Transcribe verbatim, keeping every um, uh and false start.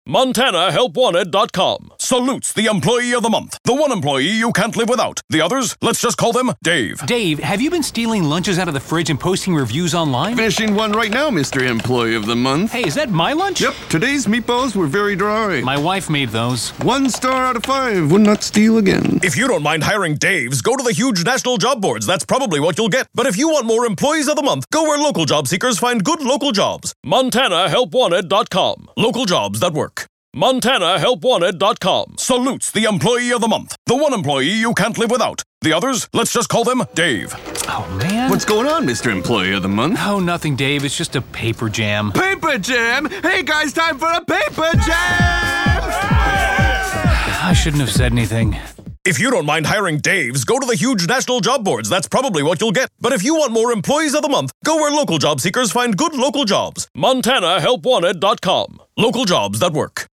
Montana Help Wanted dot com salutes the employee of the month. The one employee you can't live without. The others, let's just call them Dave. Dave, have you been stealing lunches out of the fridge and posting reviews online? Finishing one right now, Mister Employee of the Month. Hey, is that my lunch? Yep, today's meatballs were very dry. My wife made those. One star out of five. Would not steal again. If you don't mind hiring Daves, go to the huge national job boards. That's probably what you'll get. But if you want more employees of the month, go where local job seekers find good local jobs. Montana Help Wanted dot com. Local jobs that work. Montana Help Wanted dot com salutes the employee of the month. The one employee you can't live without. The others, let's just call them Dave. Oh, man. What's going on, Mister Employee of the Month? Oh, nothing, Dave. It's just a paper jam. Paper jam? Hey, guys, time for a paper jam! I shouldn't have said anything. If you don't mind hiring Daves, go to the huge national job boards. That's probably what you'll get. But if you want more employees of the month, go where local job seekers find good local jobs. Montana Help Wanted dot com. Local jobs that work.